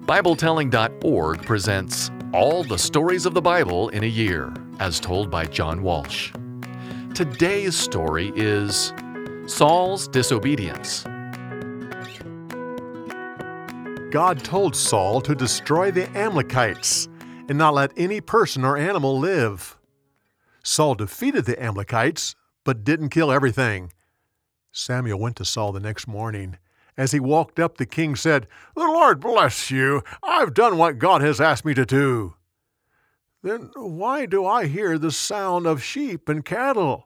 BibleTelling.org presents All the Stories of the Bible in a Year, as told by John Walsh. Today's story is Saul's Disobedience. God told Saul to destroy the Amalekites and not let any person or animal live. Saul defeated the Amalekites, but didn't kill everything. Samuel went to Saul the next morning. As he walked up, the king said, "The Lord bless you. I've done what God has asked me to do." "Then why do I hear the sound of sheep and cattle?"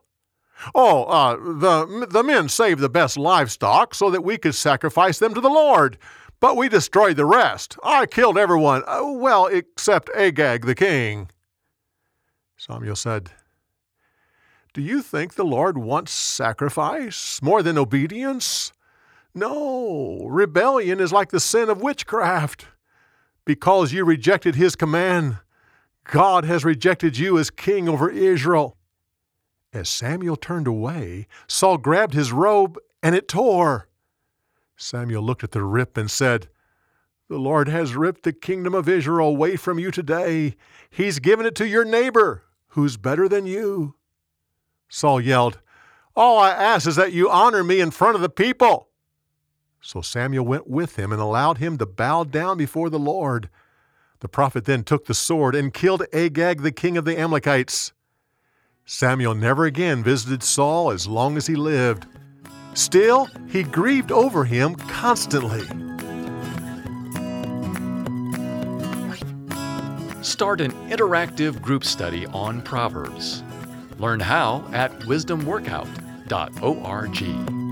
The men saved the best livestock so that we could sacrifice them to the Lord. But we destroyed the rest. I killed everyone, except Agag the king." Samuel said, "Do you think the Lord wants sacrifice more than obedience? No, rebellion is like the sin of witchcraft. Because you rejected his command, God has rejected you as king over Israel." As Samuel turned away, Saul grabbed his robe and it tore. Samuel looked at the rip and said, "The Lord has ripped the kingdom of Israel away from you today. He's given it to your neighbor, who's better than you." Saul yelled, "All I ask is that you honor me in front of the people." So Samuel went with him and allowed him to bow down before the Lord. The prophet then took the sword and killed Agag, the king of the Amalekites. Samuel never again visited Saul as long as he lived. Still, he grieved over him constantly. Start an interactive group study on Proverbs. Learn how at wisdomworkout.org.